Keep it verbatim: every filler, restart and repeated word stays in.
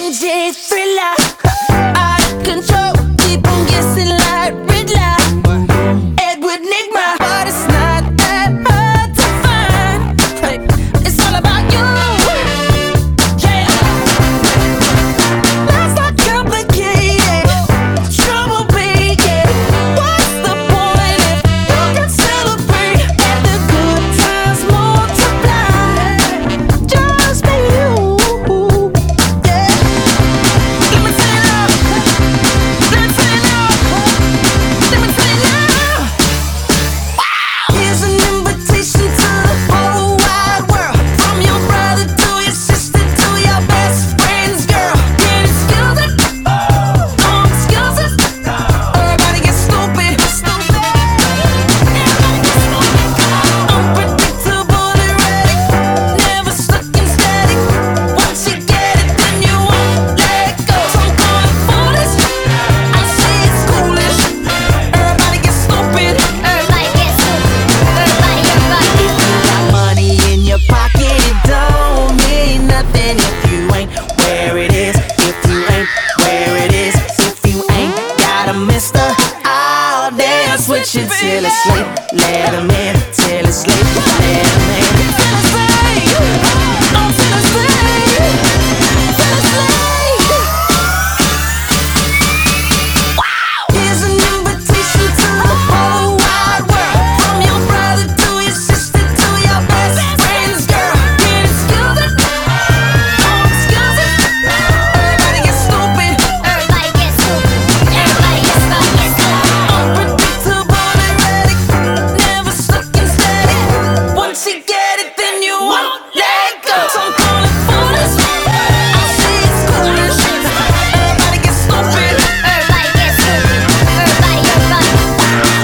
J thriller, out of control, keep on guessing like Riddler, Edward Nigma. But it's not that hard to find. Hey, it's all about you. Yeah, life's not complicated, trouble making. What's the point if you can celebrate and the good times multiply? Just be you. Switch it till it's late, let 'em in till it's late, let 'em in. I'm feeling slave, feeling slave. Wow. Here's an invitation to the whole wide world, from your brother to your sister to your best friend's girl. Get excused, oh excuse it. Everybody get stupid, everybody get stupid, everybody get stupid. Unpredictable and erratic, never stuck and static. Once you get it, then you won't let